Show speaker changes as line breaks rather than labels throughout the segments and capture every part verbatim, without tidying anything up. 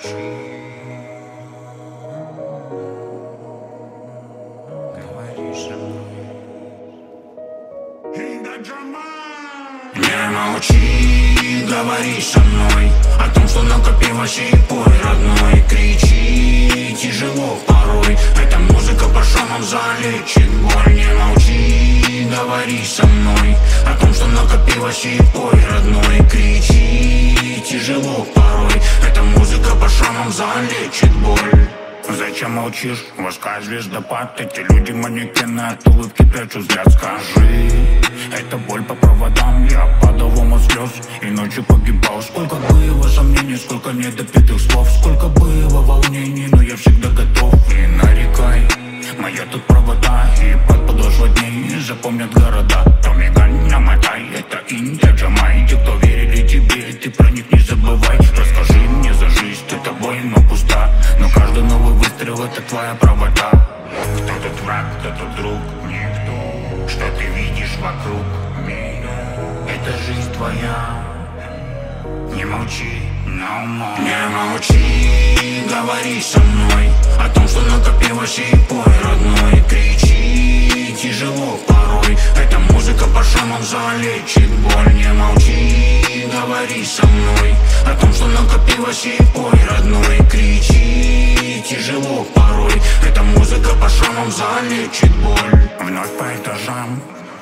Не молчи, говори со мной о том, что накопилось, и пой, родной. Кричи, тяжело порой, эта музыка по шумам залечит боль. Не молчи, говори со мной о том, что накопилось, и пой, родной. Кричи, тяжело порой, эта музыка по шумам залечит боль. Зачем молчишь? Воска звездопад, эти люди манекены, от улыбки прячу взгляд. Скажи, это боль по проводам, я падал в омут слез и ночью погибал. Сколько было сомнений, сколько недопитых слов, сколько было волнений, но я всегда готов. И нарекай, моя тут провода, и под подошва дней запомнят города. Томигань, намотай, это Индия, Джамай. Те, кто верили тебе, ты про них не забывай. Расскажи мне за жизнь, ты тобой, но пуста, но каждый новый выстрел — это твоя правота. Кто тут враг, кто тут друг? Никто. Что ты видишь вокруг меня? Это жизнь твоя. Не молчи, no more. Не молчи, говори со мной о том, что накопилось, и пой, родной. Кричи, тяжело порой, эта музыка по шумам залечит боль. Не молчи, говори со мной о том, что накопилось, и пой, родной. Кричи, тяжело порой, эта музыка по шумам залечит боль. Вновь по этажам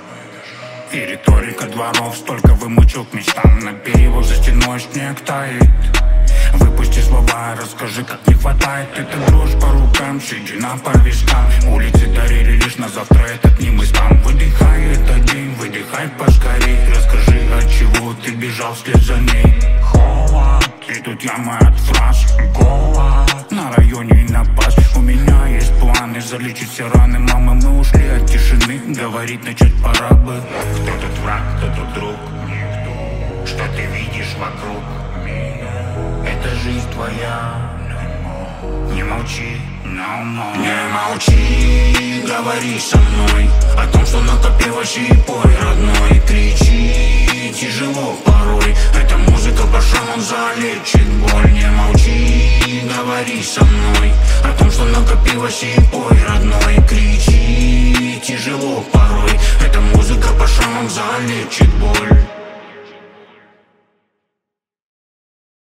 и риторика дворов, столько вымучил к мечтам. На перевод за стеной снег тает. Выпусти слова, расскажи, как не хватает. Это дрожь по рукам, седина по вискам. Улицы дарили лишь на завтра этот немыслам. Выдыхай, это день, выдыхай поскорей. Расскажи, от чего ты бежал вслед за ней. Холод, и тут яма от фраз. Голод, на районе и напасть. У меня есть планы залечить все раны. Мама, мы ушли от тишины, говорить начать пора бы. Кто тут враг, кто тут друг? Никто. Что ты видишь вокруг меня? Это жизнь твоя. Не молчи, no more. Не молчи, говори со мной о том, что накопилось, и пой, родной. Кричи, тяжело порой, эта музыка по шумам залечит боль. Не молчи, говори со мной о том, что накопилось, и пой, родной. Кричи, тяжело порой, эта музыка по шумам залечит боль.